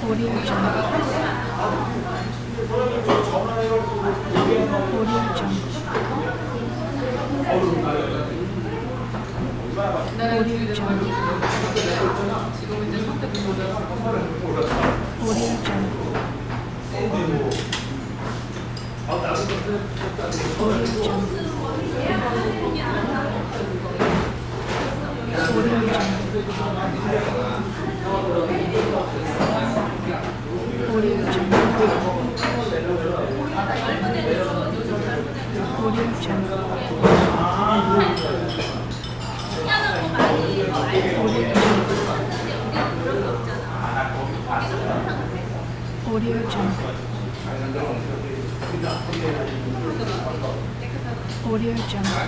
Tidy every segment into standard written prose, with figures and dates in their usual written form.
Audio Jungle. Audio Jungle. Audio Jungle. Audio Jungle. Audio Jungle. Audio Jungle. Audio Jungle. Audio Jungle. Audio Jungle. Audio Jungle.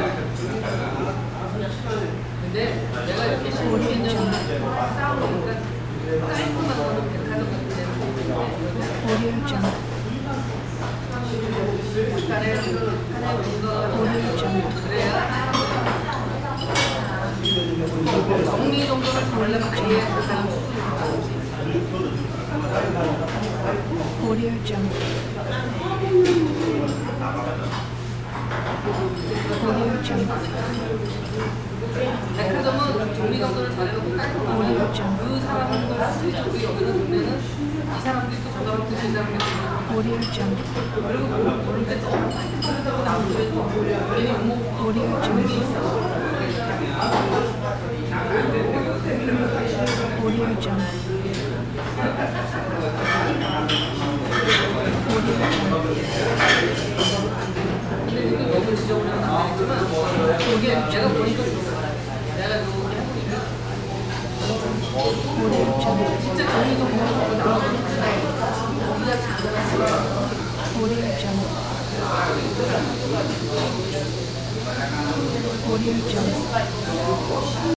Audio Jungle. 정리 정도를 잘하려면 아예 그 사람 Audio Jungle. Audio Jungle. 백화점은 정리 정도를 잘해놓고 깔끔하고 Audio Jungle. 그 사람도 우리 여기는 보면은 이 사람도 있고 저 사람도 있고 이 사람도 있고 Audio Jungle. 그리고 모를 때 너무 깔끔하다고 나오고 괜히 욕먹고 Audio Jungle. Audio Jungle. 근데 이거 너무 지저분해서 안 되지만 이게 내가 보니까 좋은 거야. 내가 그거 Audio Jungle. 진짜 정리 정돈하고 나오는 거야. 우리가 잘하는 Audio Jungle. Audio Jungle.